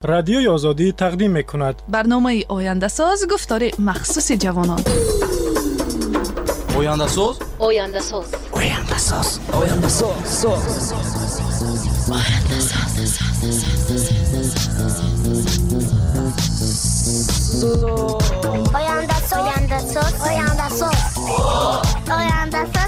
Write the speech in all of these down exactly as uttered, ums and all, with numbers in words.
رادیوی آزادی تقدیم می‌کند. برنامه آینده ساز گفتار مخصوص جوانان. آینده ساز آینده ساز آینده ساز آینده ساز آینده ساز آینده ساز آینده ساز آینده ساز آینده ساز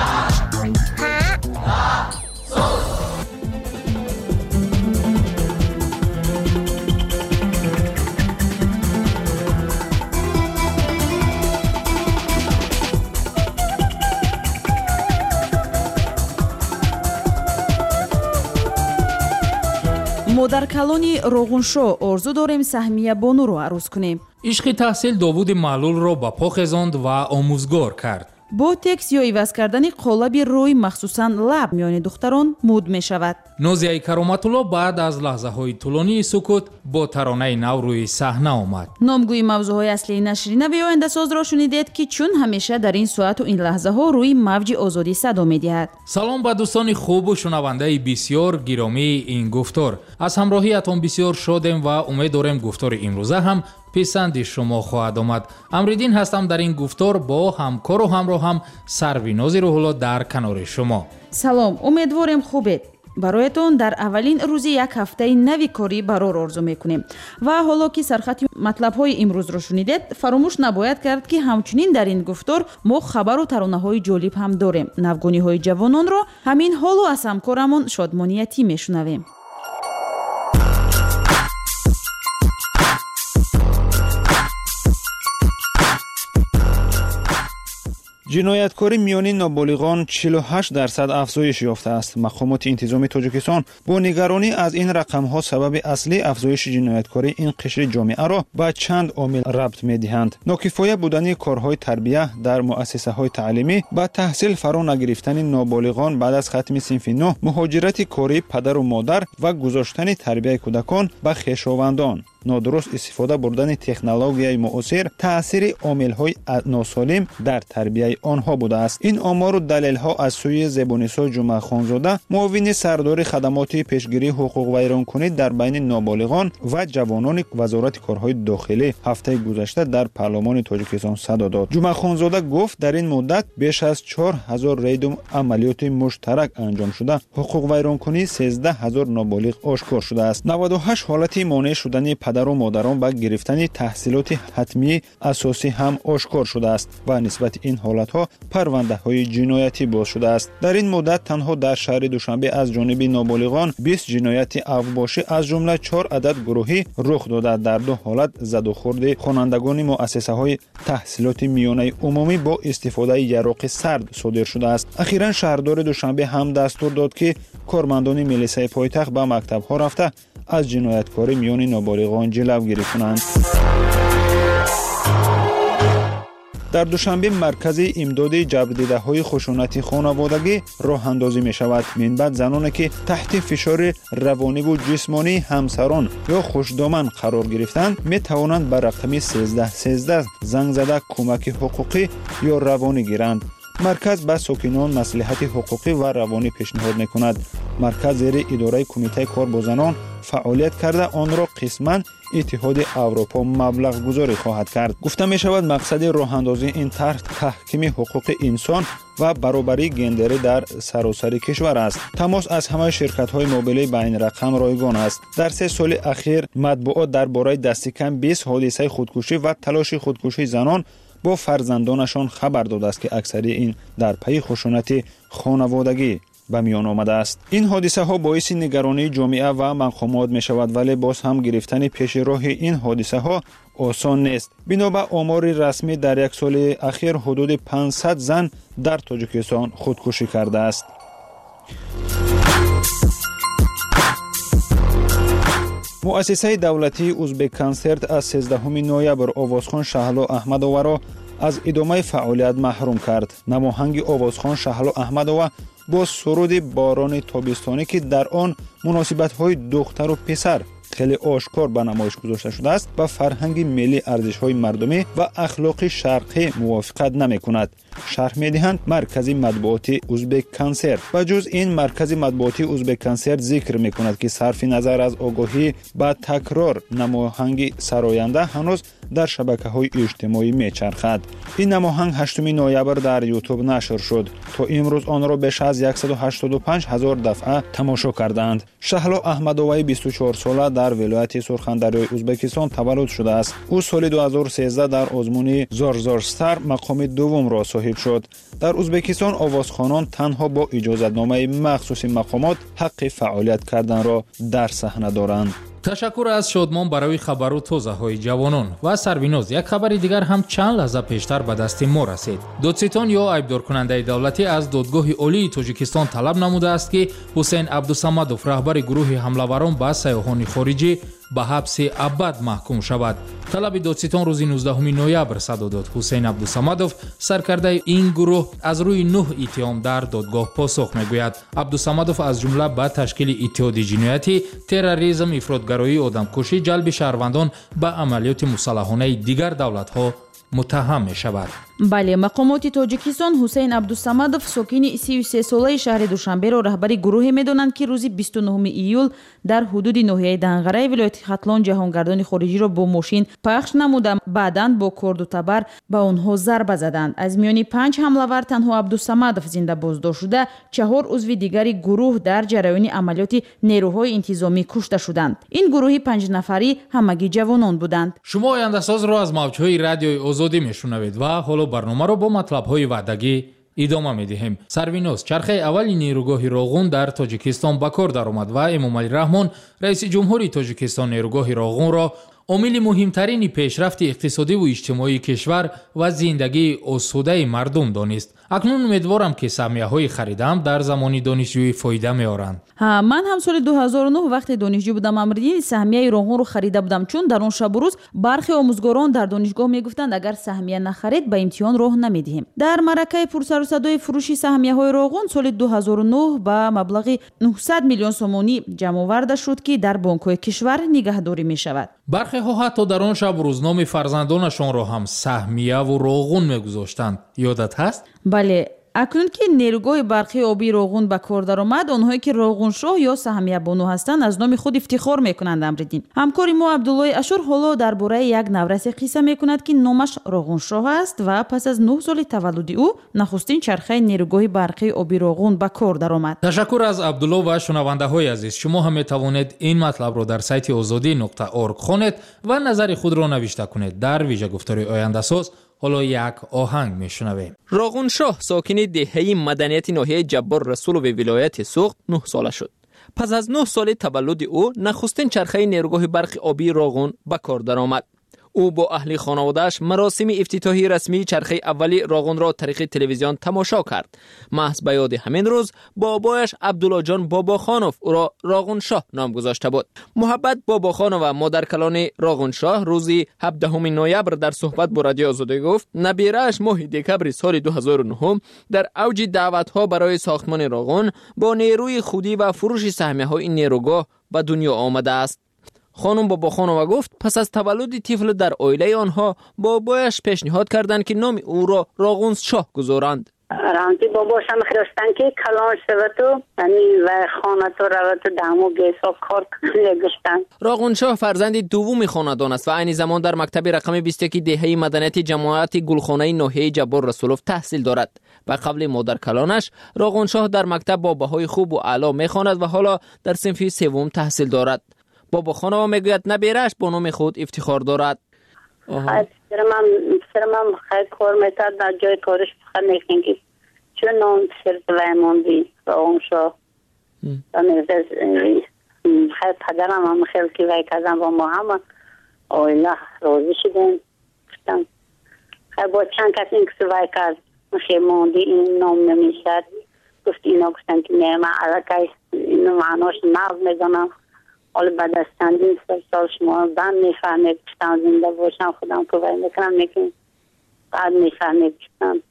мо дар калони роғуншо орзу дорем Саҳмия Бонуро арӯз кунем. ишқи таҳсил Довуди Маълулро ба по хезонд ва омӯзгор кард. бо текст ё иваз кардани қолаби рӯй махсусан лаб миёни духтарон муд мешавад. Нозияи Кароматулло баъд аз лаҳзаҳои тӯлонии сукут бо таронаи нав рӯи саҳна омад. номгӯи мавзӯъҳои аслии нашри нави ояндасозро шунидед, ки чун ҳамеша дар ин соату ин лаҳзаҳо рӯи мавҷи озодӣ садо медиҳад. салом ба дӯстони хубу шунавандаи бисёр гиромии ин гуфтор. аз ҳамроҳиятон бисёр шодем ва умед дорем гуфтори имрӯза ҳам писанди шумо хоҳад омад. Амриддин ҳастам дар ин гуфтор бо ҳамкору ҳамроҳам Сарвинози Рӯҳулло дар канори шумо. салом, умедворем хубед. бароятон дар аввалин рӯзи як ҳафтаи нави корӣ барор орзу мекунем. ва ҳоло ки сархати матлабҳои имрӯзро шунидед, фаромӯш набояд кард, ки ҳамчунин дар ин гуфтор мо хабару таронаҳои ҷолиб ҳам дорем. навгониҳои ҷавононро ҳамин ҳоло аз ҳамкорамон Шодмониятӣ мешунавем. ҷинояткорӣ миёни ноболиғон чилу ҳашт дарсад афзоиш ёфтааст. мақомоти интизоми Тоҷикистон бо нигаронӣ аз ин рақамҳо сабаби аслии афзоиши ҷинояткории ин қишри ҷомеаро ба чанд омил рабт медиҳанд. нокифоя будани корҳои тарбия дар муассисаҳои таълимӣ, ба таҳсил фаро нагирифтани ноболиғон баъд аз хатми синфи нӯҳ, муҳоҷирати кории падару модар ва гузоштани тарбияи кӯдакон ба хешовандон, нодуруст истифода бурдани технологияи муосир, таъсири омилҳои носолим дар тарбияи онҳо будааст. ин омору далелҳо аз сӯи Зебунисо Ҷумъахонзода, муовини сардори хадамоти пешгирии ҳуқуқвайронкунӣ дар байни ноболиғон ва ҷавонони вазорати корҳои дохилӣ ҳафтаи гузашта дар парлумони Тоҷикистон садо дод. Ҷумъахонзода гуфт, дар ин муддат беш аз чор ҳазор рейду амалиёти муштарак анҷом шуда, ҳуқуқвайронкунии сенздаҳ ҳазор ноболиғ ошкор шудааст. наваду ҳашт ҳолати монеъ шудани падару модарон ба гирифтани таҳсилоти ҳатмии асосӣ ҳам ошкор шудааст ва нисбати ин ҳолатҳо парвандаҳои ҷиноятӣ боз шудааст. дар ин муддат танҳо дар шаҳри Душанбе аз ҷониби ноболиғон бист ҷинояти авбошӣ аз ҷумла чор адад гурӯҳӣ рух дода, дар ду ҳолат задухӯрди хонандагони муассисаҳои таҳсилоти миёнаи умумӣ бо истифодаи яроқи сард содир шудааст. ахиран шаҳрдори Душанбе ҳам дастур дод, ки кормандони милисияи пойтахт ба мактабҳо рафта аз ҷинояткорӣ миёни ноболиғон ҷилавгирӣ кунанд. дар Душанбе маркази имдоди ҷабрдидаҳои хушунати хонаводагӣ роҳандозӣ мешавад. минбаъд заноне ки таҳти фишори равониву ҷисмонии ҳамсарон ё хушдоман қарор гирифтанд, метавонанд ба рақами сенздаҳ сенздаҳ занг зада кӯмаки ҳуқуқӣ ё равонӣ гиранд. марказ ба сокинон маслиҳати ҳуқуқӣ ва равонӣ пешниҳод мекунад. марказ зери идораи кумитаи кор бо занон фаъолият карда, онро қисман иттиҳоди Аврупо маблағгузорӣ хоҳад кард. гуфта мешавад, мақсади роҳандозии ин тарҳ таҳкими ҳуқуқи инсон ва баробарии гендерӣ дар саросари кишвар аст. тамос аз ҳамаи ширкатҳои мобилии байнирақам ройгон аст. дар се соли ахир матбуот дар бораи дасти кам бист ҳодисаи худкушӣ ва талоши худкушии занон бо фарзандонашон хабар додааст, ки аксари ин дар пайи хушунати хонаводагӣ ба миён омадааст. ин ҳодисаҳо боиси нигаронии ҷомеа ва мақомот мешавад, вале боз ҳам гирифтани пеши роҳи ин ҳодисаҳо осон нест. бино ба омори расмӣ дар як соли ахир ҳудуди панҷсад зан дар Тоҷикистон худкушӣ кардааст. муассисаи давлатии Узбекконсерт аз сездаҳуми ноябр овозхон Шаҳло Аҳмадоваро аз идомаи фаъолият маҳрум кард. намоҳанги овозхон Шаҳло Аҳмадова бо суруди борони тобистонӣ, ки дар он муносибатҳои духтару писар خیلی آشکار به نمایش گذاشته شده است با فرهنگ ملی ارزش‌های مردمی و اخلاق شرقی موافقت نمی‌کند. شرح می‌دهند مرکز مطبوعاتی ازبک کنسرت و جز این مرکز مطبوعاتی ازبک کنسرت ذکر می‌کند که صرف نظر از آگاهی با تکرار نماهنگ سراینده هنوز در شبکه‌های اجتماعی می‌چرخد. این نماهنگ هشتم نوامبر در یوتیوب نشر شد. تا امروز آن را بیش از صد و هشتاد و پنج هزار دفعه تماشا کردند. شهلا احمدوایی بیست و چهار ساله در ولایت سرخندریای ازبکستان تولد شده است. او سال دو هزار و سیزده در آزمون زارزارستر مقام دوم را صاحب شد. در ازبکستان آوازخوانان تنها با اجازتنامه مخصوص مقامات حق فعالیت کردن را در صحنه دارند. تشکر از شادمان برای خبر توزه های جوانان و سربیناز. یک خبر دیگر هم چند لحظه پیشتر به دست ما رسید. دادستان یا عیبدار کننده دولتی از دادگاه عالی تاجیکستان طلب نموده است که حسین عبدالصمدوف رهبر گروه حمله‌وران به سیاحان خارجی به حبس ابد محکوم شود. طلب دادستان روز نوزدهم نوامبر صدر داد. حسین عبدالصمدوف سرکرده این گروه از روی نه اتهام در دادگاه پاسخ میگوید. عبدالصمدوف از جمله به تشکیل اتحاد جنایتی، تروریسم، افراطگرایی، آدمکشی، جلب شهروندان به عملیات مسلحانه دیگر دولت‌ها متهم می شود. بله، مقامات تاجیکستان حسین عبدالصمدوف ساکن سی و سه ساله شهر دوشنبه را رهبر گروهی می‌دانند که روز بیست و نهم ایول در حدود ناحیه دنغره ولایت ختلان جهانگردان خارجی را با ماشین پخش نموده بعداً با کرد و تبر به آنها ضربه زدند. از میان پنج حمله‌ور تنها عبدالصمدوف زنده بازداشت شده، چهار عضو دیگری گروه در جریان عملیات نیروهای انتظامی کشته شدند. این گروهی پنج نفری همگی جوانان بودند. شما آینده ساز را از موج‌های رادیوی آزادی میشنوید و حالا برنامه را با مطلب‌های وعدگی ادامه می‌دهیم. سرویناز چرخه اولی نیروگاه راغون در تاجیکستان به کار درآمد و امامعلی رحمان رئیس جمهوری تاجیکستان نیروگاه راغون را عامل مهمترین پیشرفت اقتصادی و اجتماعی کشور و زندگی آسوده مردم دانست. اکنون امیدوارم که سهمیه‌های خریدم در زمان دانشجویی فایده می‌آورند. ها، من هم سال دو هزار و نه وقتی دانشجو بودم امریدین سهمیه راغون رو خریده بودم، چون در اون شب و روز برخی آموزگاران در دانشگاه میگفتند اگر سهمیه نخرید به امتحان راه نمیدهیم. در معرکه پرسر و صدای فروش سهمیه‌های راغون سال دو هزار و نه به مبلغ نهصد میلیون سومانی جمع آورده شد که در بانک‌های کشور نگهداری می‌شود. برخی ها حتی در آن شب روز نام فرزندانشان را هم سهمیه و راغون می‌گذاشتند. یادت هست؟ بله، اکنون که نیروگاه برقی آبی راغون به کار درآمد، آنهایی که راغون شاه یا سهمیه بانو هستند از نام خود افتخار میکنند. امریدین همکاری ما عبدالله اشور حالا درباره یک نورس قصه میکند که نامش راغون شاه است و پس از نه سال تولد او نخستین چرخه نیروگاه برقی آبی راغون به کار درآمد. تشکر از عبدالله و شنونده های عزیز. شما هم میتوانید این مطلب را در سایت آزادی نقطه اورگ خوانید و نظر خود را نوشته کنید. در ویژه گفتار آینده ساز حالا یک آهنگ میشنویم. راغون شاه ساکن دهه مدنیت ناحیه جبار رسول و ولایت سوخت نه ساله شد. پس از نه سال تولد او نخستین چرخه نیروگاه برق آبی راغون به کار درآمد. او با اهل خانواده‌اش مراسم افتتاحی رسمی چرخه اولی راغون را طریق تلویزیون تماشا کرد. محض به یاد همین روز بابایش عبدالله جان باباخانوف او را راغون شاه نام گذاشته بود. محبت باباخانو و مادر کلان راغون شاه روزی هفدهم نوامبر در صحبت با رادیو آزادی گفت نبیره‌اش ماه دکمبر سال دو هزار و نه در اوج دعوت‌ها برای ساختمان راغون با نیروی خودی و فروش سهمیه‌های این نیروگاه به دنیا آمده است. خانم باباخانووا گفت پس از تولد طفل در عائله آنها بابایش پیشنهاد کردند که نام او را راغون شاه گذارند. رانتی باباشم خواستن که کلان شود و یعنی و خانه تو رود و دمو گیسا کار نگشتن. راغون شاه فرزند دوم خاندان است و عین زمان در مکتب رقم بیست و یک دهه مدنیت جماعت گلخانه ناحیه جبار رسولوف تحصیل دارد. و قبل مادر کلانش راغون شاه در مکتب با بهای خوب و اعلی میخواند و حالا در صنف سوم تحصیل دارد. بابا خانووا میگوید نبیرش با نام خود افتخار دارد. خیلی سرمم سرمم خیلی کار میتاد در جای کارش بخیر میکنی که چون نام سرد ویماندی راغون شاه خیلی پدرم هم خیلی که وی کردن با ما هم آیله راضی شدن خیلی با چند کسی این کسی وی کرد خیلی ماندی این نام نمیشد گفت اینا گفتن که نه من علاقه اینو معناش ناز میدانم حالا بعد از چندین سال سال شما بند میفهمید کشتم زنده باشم خودم تو باید میکنم میکنم بعد میفهمید کشتم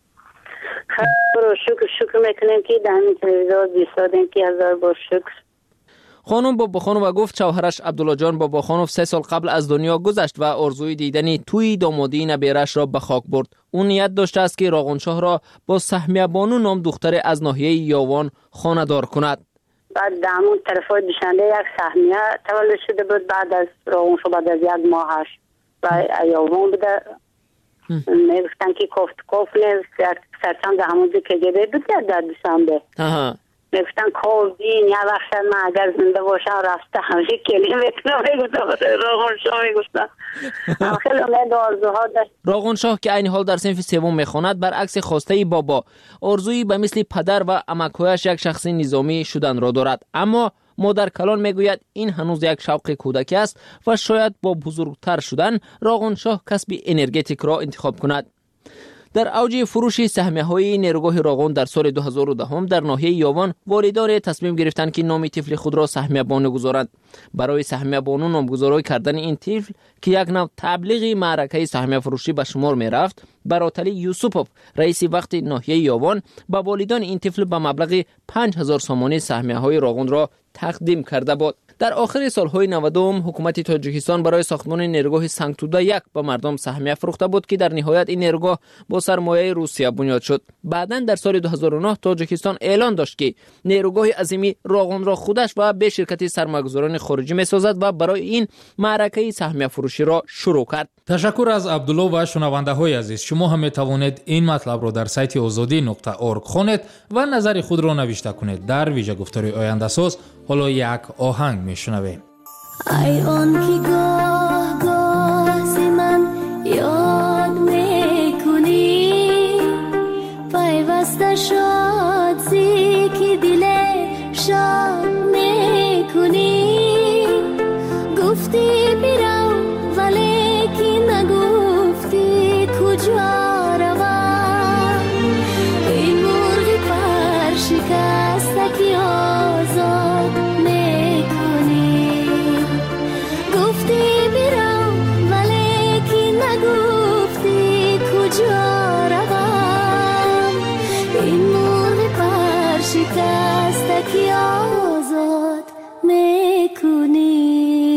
خیلی رو شکر شکر میکنیم که در همین تلویزیون بیستادیم که هزار بار شکر. خانم باباخانووا گفت شوهرش عبدالله جان باباخانوو سه سال قبل از دنیا گذشت و آرزوی دیدن توی دامادی نبیرش را به خاک برد. او نیت داشته است که راغونشاه را با سهمیه بانو نام دختر از ناحیه یاوان خانه‌دار کند. بعد دامون طرفای دوشنبه یک سهمیه تولد شده بود. بعد از راغونشاه بعد از یک ماهش و یاوان بوده. میگفتن که کفت کفل سرچند همونجا که گده بود در دوشنبه. آها. میگفتن کابین یا وقت من اگر زنده باشم رفته همیشه کلی میتونم میگفتم راغونشاه میگفتن. خیلی امید آرزوها داشت. راغونشاه که این حال در صنف سوم میخواند برعکس خواسته بابا آرزویی به مثل پدر و عمک‌هایش یک شخص نظامی شدن را دارد، اما مادر کلان میگوید این هنوز یک شوق کودکی است و شاید با بزرگتر شدن راغونشاه کسب انرژتیک را انتخاب کند. در اوج فروش سهمیه‌های نیروگاه راغون در سال دو هزار و ده در ناحیه یاوان والدان تصمیم گرفتند که نام طفل خود را سهمیه بانو گذارند. برای سهمیه بانو نامگذاری کردن این طفل که یک نوع تبلیغ معرکه سهمیه فروشی به شمار می‌رفت، براتلی یوسوپوف رئیس وقت ناحیه یاوان با والدان این طفل به مبلغ پنج هزار سامانی سهمیه‌های راغون را تقدیم کرده بود. در آخر سالهای نود حکومت تاجیکستان برای ساختمان نیروگاه سنگتوده یک به مردم سهمیه فروخته بود که در نهایت این نیروگاه با سرمایه روسیه بنیاد شد. بعداً در سال دو هزار و نه تاجیکستان اعلان داشت که نیروگاه عظیمی راغون را خودش و به شرکت سرمایه‌گذاران خارجی می‌سازد و برای این معرکه سهمیه فروشی را شروع کرد. تشکر از عبدالله و شنونده‌های عزیز. شما هم می‌توانید این مطلب را در سایت آزادی نقطه اورگ خوانید و نظر خود را نوشته کنید. در ویژه گفتاری آینده ساز حالا یک آهنگ میشنویم. ای آن که گاه گاه ز من یاد میکنی، پیوسته شد زی که دل شاد میکنی. گفتی بیرم ولی که نگفتی کجا روم. این مرغ پر شکسته که آزاد میکنی. گفتی بیرم ولی که نگفتی کجا روم. این مرغ پر شکسته که آزاد میکنی.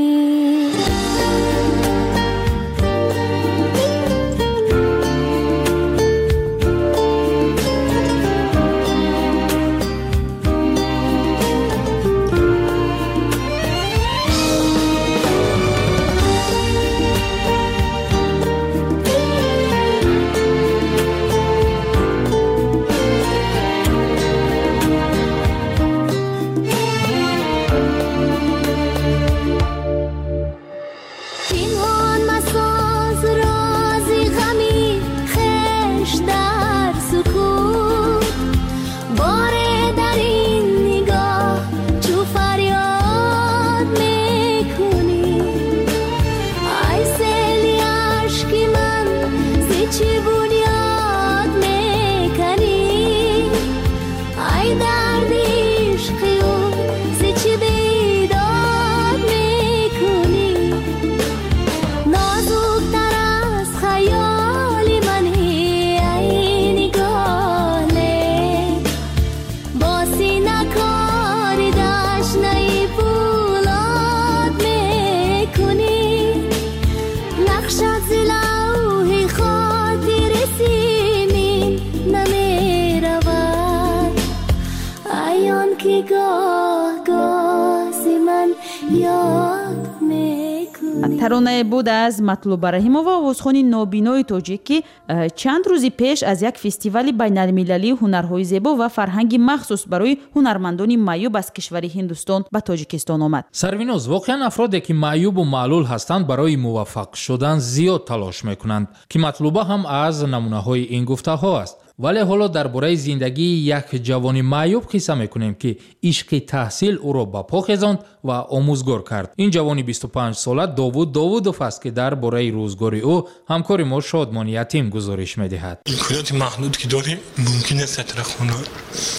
таронаи буд аз матлуба раҳимова, овозхони нобинои тоҷик ки чанд рӯзи пеш аз як фестивали байналмилалии ҳунарҳои зебо ва фарҳанги махсус барои ҳунармандони маъюб аз кишвари ҳиндустон ба тоҷикистон омад. сарвиноз, воқеан афроде ки маъюбу маълул ҳастанд барои муваффақ шудан зиёд талош мекунанд, ки матлуба ҳам аз намунаҳои ин гуфтаҳо аст. вале ҳоло дар бораи зиндагии як ҷавони маъюб қисса мекунем ки ишқи таҳсил ӯро ба по хезонд ва омӯзгор кард. ин ҷавони бисту панҷ сола довуд довудов аст ки дар бораи рӯзгори ӯ ҳамкори мо шодмон ятим гузориш медиҳад. имконоти маҳдуд ки дорем мумкин аст сатра хона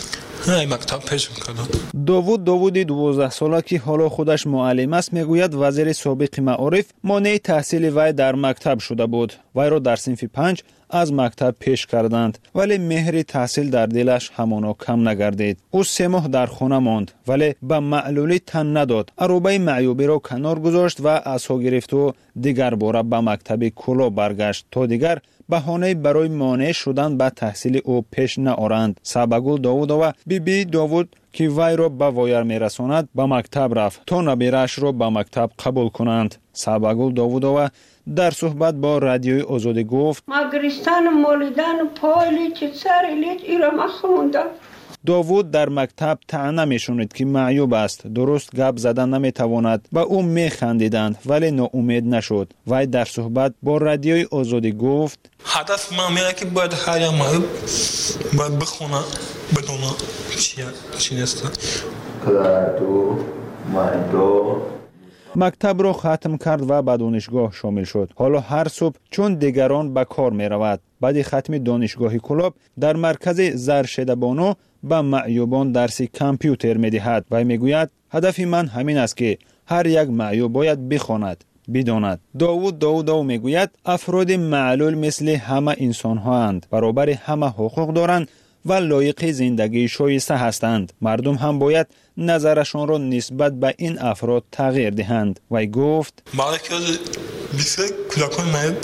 مکتب پیش میکردم. داوود داوودی دوازده ساله که حالا خودش معلم است میگوید وزیر سابق معارف مانع تحصیل وی در مکتب شده بود. وی را در صنف پنج از مکتب پیش کردند ولی مهر تحصیل در دلش همانا کم نگردید. او سه ماه در خانه ماند ولی به معلولی تن نداد. عروبه معیوبی را کنار گذاشت و عصا گرفت و دیگر باره به مکتب کلا برگشت تا دیگر بهانه برای مانع شدن به تحصیل او پیش نآورند. سبگل داوود و بی بی داوود که وی را به وایر میرساند به مکتب رفت تا نبیرش را به مکتب قبول کنند. سبگل داوود و در صحبت با رادیوی آزادی گفت ما گریستان مولیدن پایلی چه سر لیت ایرا ما خوندم. داوود در مکتب طعنه میشنید که معیوب است، درست گپ زدن نمیتواند. به او میخندیدند ولی ناامید نشد. وی در صحبت با رادیوی آزادی گفت هدف من میگه که باید هر یک معیوب باید بخونه بدونه چیه چی نیست. کلاتو مایدو مکتب را ختم کرد و به دانشگاه شامل شد. حالا هر صبح چون دیگران به کار می رود. بعد ختم دانشگاه کلاب در مرکز زرشدبانو به معیوبان درس کامپیوتر می دهد و می گوید هدف من همین است که هر یک معیوب باید بخواند بداند. داوود داوودو می گوید افراد معلول مثل همه انسان ها اند، برابر همه حقوق دارند و لایق زندگی شایسته هستند. مردم هم باید نظرشان را نسبت به این افراد تغییر دهند. وی گفت بعد که بیشتر کودکان معیوب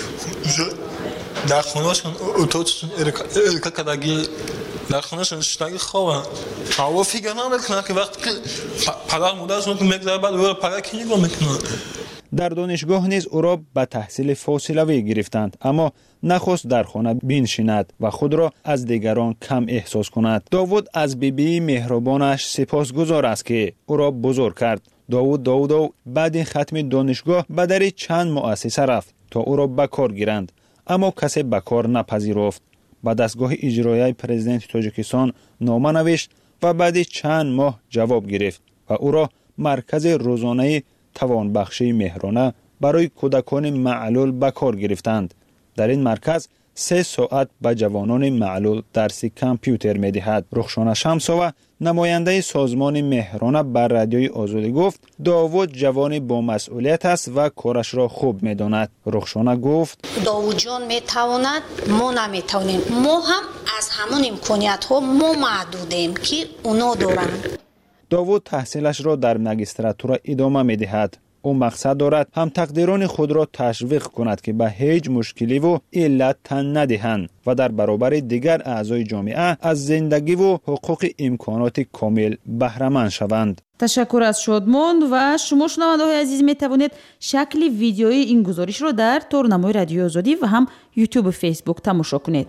در خونه‌شان اتاقشون ارکا کداگی در خونه‌شون شتاگی خوابن. هوا فکر نمیکنن که وقتی که پدر مادرشون که میگذره بعد او را پدر کی نگاه میکنن. در دانشگاه نیز او را به تحصیل فاصله‌ای گرفتند، اما نخواست در خانه بنشیند و خود را از دیگران کم احساس کند. داوود از بیبی مهربانش سپاسگزار است که او را بزرگ کرد. داوود داوودو بعد ختم دانشگاه به در چند مؤسسه رفت تا او را به کار گیرند، اما کسی به کار نپذیرفت. به دستگاه اجرایی پرزیدنت تاجیکستان نامه نوشت و بعد چند ماه جواب گرفت و او را مرکز روزانه توانبخشی مهرانه برای کودکان معلول به کار گرفتند. در این مرکز سه ساعت به جوانان معلول درس کامپیوتر می دهد. رخشانه شمساوه نماینده سازمان مهرانه بر رادیوی آزادی گفت داوود جوان با مسئولیت است و کارش را خوب می داند. رخشانه گفت داوود جان می تواند، ما نمی توانیم. ما هم از همون امکانیت ها ما محدودیم که اونا دارند. داوود تحصیلش را در ماجستراتور ادامه می دهد. او مقصد دارد هم تقدیران خود را تشویق کند که به هیچ مشکلی و علت تن ندهند و در برابر دیگر اعضای جامعه از زندگی و حقوق امکانات کامل بهره مند شوند. تشکر از شادمان و شما شنونده های عزیز می توانید شکل ویدیویی این گزارش را در تورنمای رادیو آزادی و هم یوتیوب و فیسبوک تماشا کنید.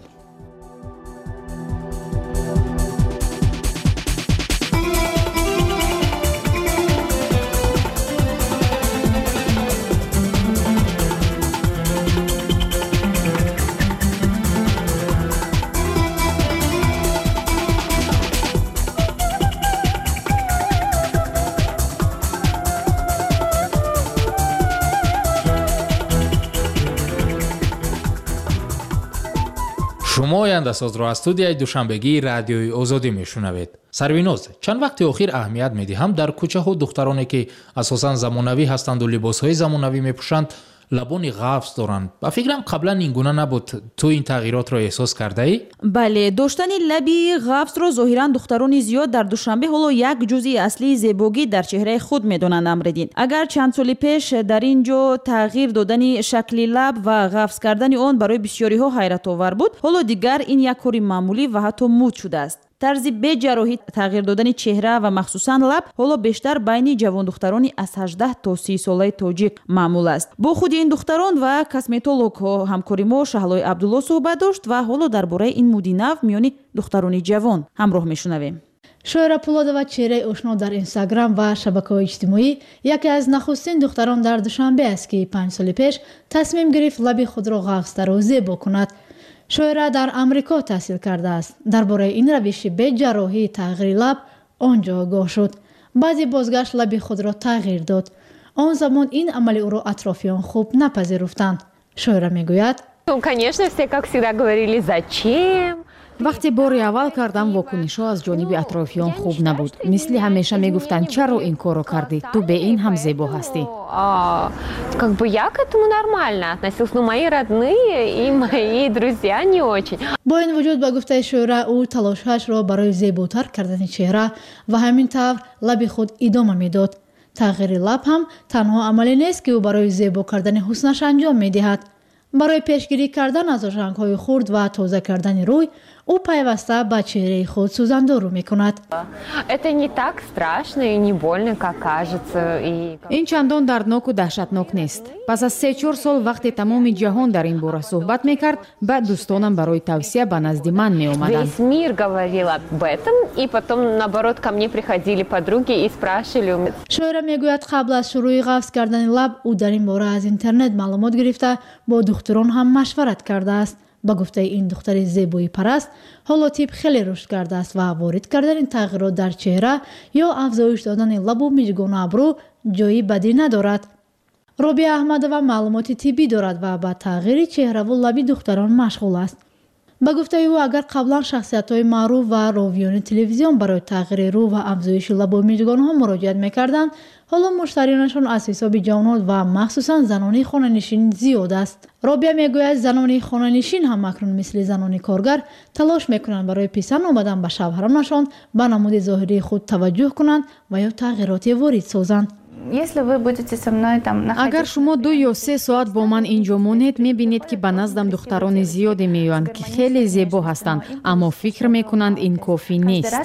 شما آینده‌ساز را از استودیوی دوشنبگی رادیوی آزادی میشنوید. سرویناز، چند وقت اخیر اهمیت میدهم در کوچه ها دخترانی که اساساً زمانوی هستند و لباس های زمانوی میپوشند لبان غفص دارند. با فکرم قبلا این گونه نبود. تو این تغییرات را احساس کرده ای؟ بله، داشتن لبی غفص را ظاهرا دختران زیاد در دوشنبه حالا یک جزئی اصلی زیبایی در چهره خود میدانند. امردین اگر چند سال پیش در اینجا تغییر دادن شکل لب و غفص کردن آن برای بسیاری ها حیرت آور بود، حالا دیگر این یک کار معمولی و حتی مد شده است. طرز به جراحی تغییر دادن چهره و مخصوصا لب حالا بیشتر بین جوان دخترانی از هجده تا سی ساله تاجیک معمول است. با خود این دختران و کسمتولوگ ها همکاری ما شهلای عبدالله صحبت داشت و حالا درباره این مدی نو میان دخترانی جوان همراه میشنویم. شویرا پولادова چهره آشنا در اینستاگرام و شبکه‌های اجتماعی یکی از نخستین دختران در دوشنبه است که پنج سال پیش تصمیم گرفت لب خود را غفص‌تر و زیبا کند. شویرا در امریکا تحصیل کرده است. درباره این روش به جراحی تغییر لب آنجا آگاه شد. بعضی بازگشت لب خود را تغییر داد. آن زمان این عمل او را اطرافیان خوب نپذیرفتند. شویرا میگوید Ну, конечно, все, как всегда, говорили, зачем? вақте бори аввал кардам вокунишҳо аз ҷониби атрофиён хуб набуд. Мисли ҳамеша мегуфтанд чаро ин корро кардӣ, ту бе ин ҳам зебо ҳастӣ. Как бы я к этому нормально относилась, но мои родные и мои друзья не очень. با این وجود با گفته شورا او تلاشش را برای زیباتر کردن چهره و همین طور لب خود ادامه میداد. تغییر لب هم تنها عملی نیست که او برای زیبا کردن حسنش انجام میدهد. برای پیشگیری کردن از رنگ‌های خرد و تازه کردن روی او پیوسته با چهره خود سوزاندارو میکند. Это не так страшно и не больно, как кажется. این چندان دردناک و دهشتناک نیست. پس از سه چهار سال وقتی تمام جهان در این باره صحبت میکرد، بعد دوستانم برای توصیه به نزد من میآمدند. Весь мир говорил об этом, и потом наоборот ко мне приходили подруги и спрашивали. شاعر میگوید قبل از شروع قفز کردن لب او در این باره از اینترنت معلومات گرفته با دکتران هم مشورت کرده است. با گفته این دختر زیبایی پرست هولوتیپ خیلی رشد کرده است و وارد کردن این تغییرات در چهره یا افزایش دادن لب و میزگان و ابرو جایی بدی ندارد. رابعه احمدова معلومات طبی دارد و با تغییر چهره و لب دختران مشغول است. با گفته او اگر قبلا شخصیت‌های معروف و راویان تلویزیون برای تغییر رو و افزایش لب و میزگان‌ها مراجعت می‌کردند، حالا مشتریانشان از حساب جوانان و مخصوصا زنان خانه‌نشین زیاد است. رابعه میگوید زنان خانه‌نشین هم اکنون مثل زنان کارگر تلاش میکنند برای پیشن آمدن به شوهرانشان به نمود ظاهری خود توجه کنند و یا تغییرات وارد سازند. اگر شما دو یا سه ساعت با من اینجا مونید میبینید که به نزدم دختران زیادی میآیند که خیلی زیبا هستند اما فکر میکنند این کافی نیست.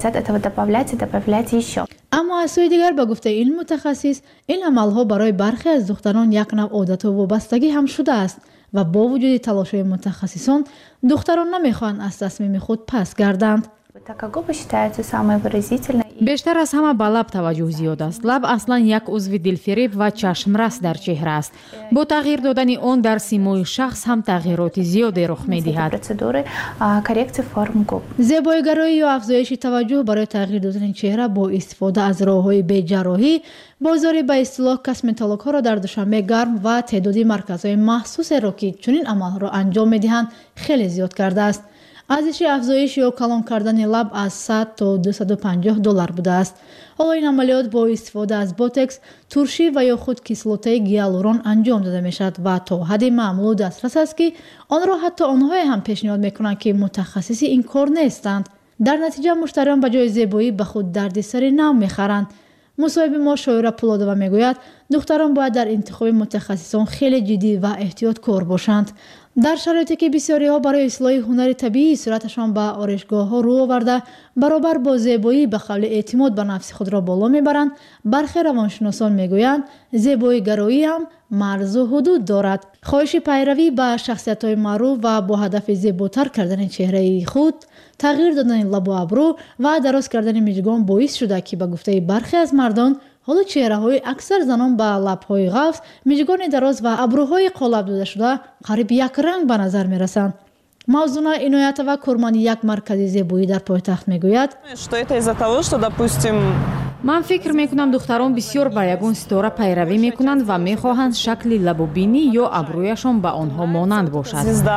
اما از سوی دیگر با گفته این متخصص این عملها برای برخی از دختران یک نوع عادت و وابستگی هم شده است و با وجود تلاش‌های متخصصان دختران نمیخواهند از تصمیم خود پس گردند. بیشتر از همه به لب توجه زیاد است. لب اصلا یک عضو دلفریب و چشمرس در چهره است. با تغییر دادن آن در سیمای شخص هم تغییرات زیادی رخ می‌دهد. زیبایی‌گرایی یا افزایش توجه برای تغییر دادن چهره با استفاده از راه‌های بی جراحی بازار به اصطلاح کاسمتولوژها را در دوشنبه گرم و تعداد مرکزهای مخصوص را که چنین عمل را انجام می‌دهند خیلی زیاد کرده است. ارزش افزایش یا کلان کردن لب از صد تا دویست و پنجاه دلار بوده است. حالا این عملیات با استفاده از بوتکس، ترشی و یا خود کیسلوته گیالورون انجام داده می شود و تا حد معمول دسترس است که آن را حتی آنهای هم پیشنهاد می کنند که متخصصی این کار نیستند. در نتیجه مشتریان به جای زیبایی به خود دردسر نو می خرند. مصاحبه ما شاعره پولادووا میگوید دختران باید در انتخاب متخصصان خیلی جدی و احتیاطکار باشند. در شرایطی که بسیاری ها برای اصلاح هنر طبیعی صورتشان به آرایشگاه ها رو آورده برابر با زیبایی به قبل اعتماد به نفس خود را بالا میبرند، برخی روانشناسان میگویند زیبایی گرایی هم مرز و حدود دارد. خواهش پیروی به شخصیت های معروف و با هدف زیباتر کردن چهره خود، تغییر دادن لب و ابرو و دراز کردن میزگان باعث شده که به گفته برخی از مردان حالا چهره های اکثر زنان با لب های قفز، میزگان دراز و ابروهای قالب داده شده قریب یک رنگ به نظر می رسند. موضوع عنایت و کرمانی یک مرکز زیبایی در پایتخت میگوید من فکر میکنم دختران بسیار با یگان ستاره پیروی میکنند و میخواهند شکل لب و بینی یا ابرویشان به آنها مانند باشد.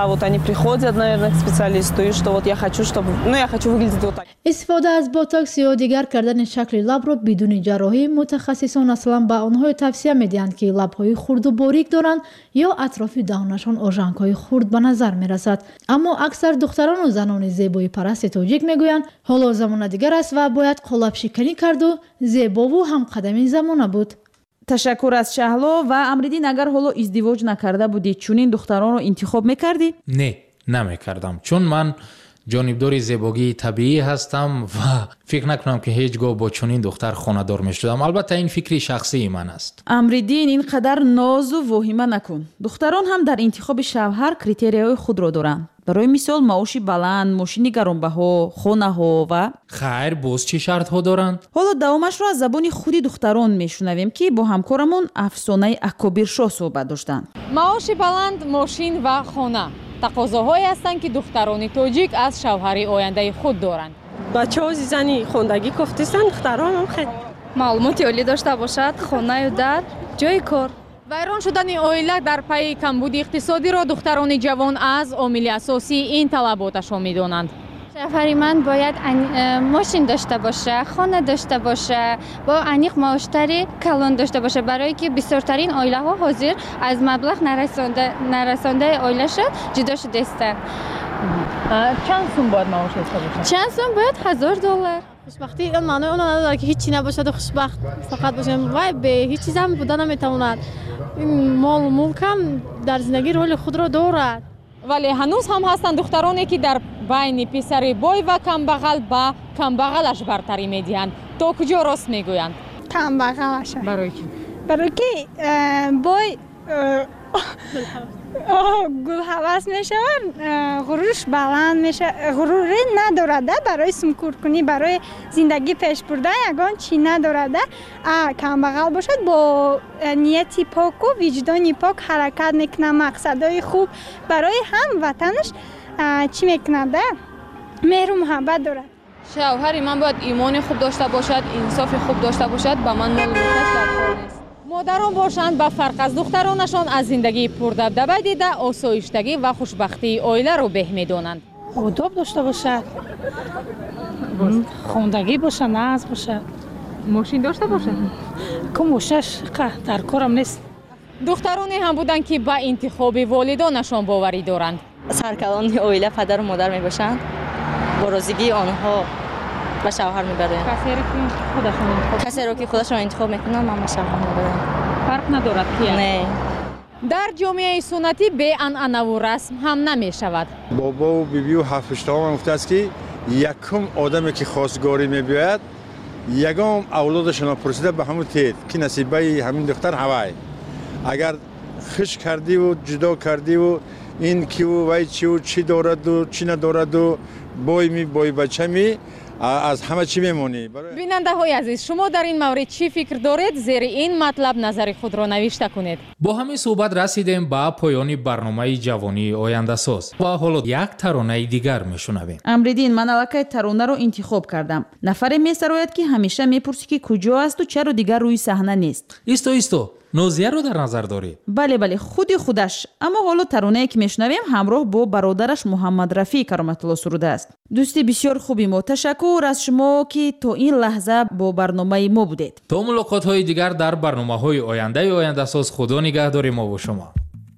استفاده از بوتاکس یا دیگر کردن شکل لب را بدون جراحی متخصصان اصلا به آنها توصیه میدهند که لب‌های خرد و باریک دارند یا اطراف دهانشان آژانک‌های خرد به نظر میرسد. اما اکثر دختران و زنان زیبایی پرست تاجیک میگویند حالا زمان دیگر است و باید قالب شکنی کرد و زیبا و هم قدمی زمانه بود. تشکر از شهلا. و امریدین اگر حالا ازدواج نکرده بودی چونین دختران رو انتخاب میکردی؟ نه نمیکردم، چون من جانبدار زیبایی طبیعی هستم و فکر نکنم که هیچگاه با چنین دختر خانه‌دار میشدم. البته این فکری شخصی من است. امریدین اینقدر ناز و واهمه نکن. دختران هم در انتخاب شوهر کریتریای خود را دارند. برای مثال معاشی بلند، ماشین گرانبها، خانه‌ها و خیر باز چه شرط‌ها دارند؟ حالا دوامش را از زبان خودی دختران میشنویم که با همکارمون افسانه اکابر شاه صحبت داشتند. معاش بلند، ماشین و خانه تقاضاهایی هستند که دختران تاجیک از شوهر آینده خود دارند. بچه‌ها زنی خوندگی کفتستن، دختران هم خیلی معلومات عالی داشته باشد، خانه و در جای کار. ویران شدن اویله در پی کمبود اقتصادی را دختران جوان از عامل اساسی این طلباتشان می‌دانند. شوهر من باید ماشین داشته باشه، خانه داشته باشه، با انیق معاشتری کلان داشته باشه، برای که بسیارترین عائله ها حاضر از مبلغ نرسانده نرسانده عائله شد جدا شده هستند. چند سوم باید معاش داشته باشه؟ چند سوم باید هزار دلار. خوشبختی این معنی اون نداره که هیچی نباشد و خوشبخت فقط باشیم. وای به هیچ چیز هم بودن نمیتواند. این مال و ملک هم در زندگی رول خود را دارد. ولی هنوز هم هستند دخترانی که در بین پسر بای و کمبغل با کمبغلش برتری میدهند. تا کجا راست میگویند؟ کمبغلش. برای چی؟ برای که بای گل حواس میشه، غرورش بلند میشه، غروری ندارده برای سمکور کنی، برای زندگی پیش بردن یگان چی ندارده. کمبغل باشد با نیتی پاک و وجدانی پاک حرکت میکنه، مقصدهای خوب برای هم وطنش چی میکنه، مهر و محبت دارد. شوهر من باید ایمان خوب داشته باشد، انصاف خوب داشته باشد، با من مال در کار نیست. مادران باشند به فرق از دخترانشان از زندگی پردبدبه دیده آسایشتگی و خوشبختی عائله رو به میدانند. آداب داشته باشد، خواندگی باشد، ناز باشد، ماشین داشته باشد. که ماشینش در کارم نیست. دخترانی هم بودند که به انتخاب والدانشان باوری دارند. سرکلان عائله پدر و مادر می باشند، با راضیگی آنها و شوهر میبرند. کسی رو که خودشون کسی رو که خودشون انتخاب میکنن من شوهر میبرم. فرق ندارد که نه. در جامعه سنتی به عنعنه و رسم هم نمی شود. بابا و بیبی و هفت هم گفته است که یکم آدمی که خواستگاری میباید یگام اولادشون پرسیده به همون تید که نصیبه همین دختر هوای. اگر خش کردی و جدا کردی و این کی و وای چی و چی دارد و چی ندارد و بای می بای بچه می از همه چی میمونی. بیننده های عزیز، شما در این مورد چی فکر دارید؟ زیر این مطلب نظر خود را نوشته کنید. با همین صحبت رسیدیم به پایان برنامه جوانی آینده ساز و حالا یک ترانه دیگر میشنویم. امریدین، من الکی ترانه رو انتخاب کردم. نفر میسراید که همیشه میپرسی که کجا است و چرا دیگر روی صحنه نیست. ایستو ایستو نوزیه رو در نظر داری؟ بله بله خودی خودش. اما حالا ترانه‌ای که میشنویم همراه با برادرش محمد رفیع کرامت الله سروده است. دوستی بسیار خوبی ما، تشکر از شما که تا این لحظه با برنامه ما بودید. تا ملاقات های دیگر در برنامه های آینده آینده ساز، خدا نگهدار ما و شما.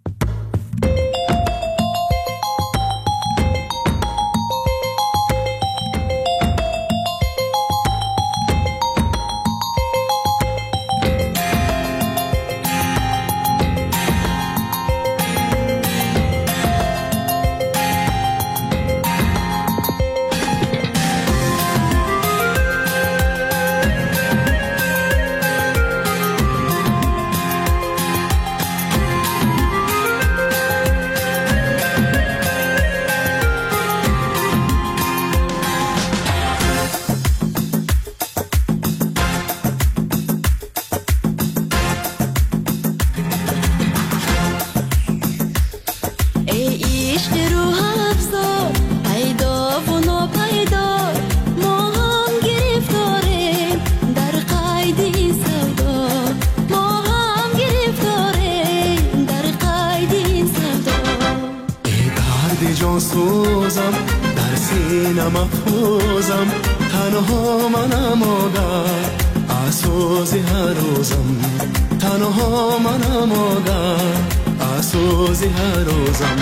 سوزم در سینه مفروزم تنها منم آگر اسوزی هر روزم تنها منم آگر اسوزی هر روزم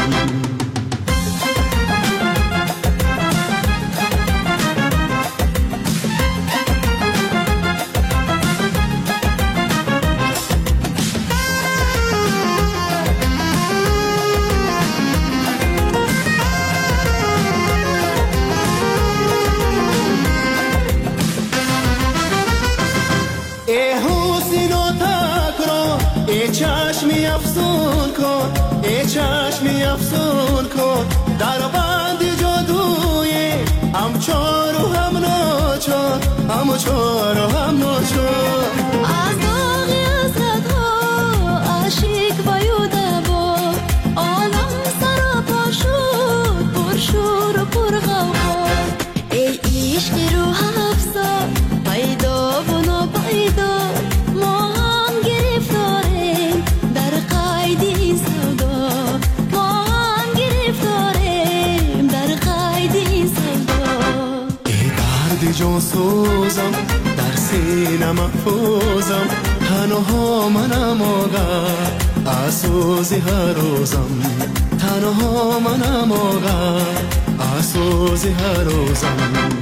چشمی افسون کن ای چشمی افسون کن در بند جادوی هم چار و هم ناچار هم چار و هم ناچار از داغی از ردها عشق بیوده با عالم سراپا شد پر شور و پر غوغا ای عشق رو حفظا پیدا و ناپیدا ما هم گرفتاریم در قید این سودا ما هم گرفتاریم در قید این سودا محفوظم تنها منم آقا اسوزی هر روزم تنها منم آقا اسوزی هر روزم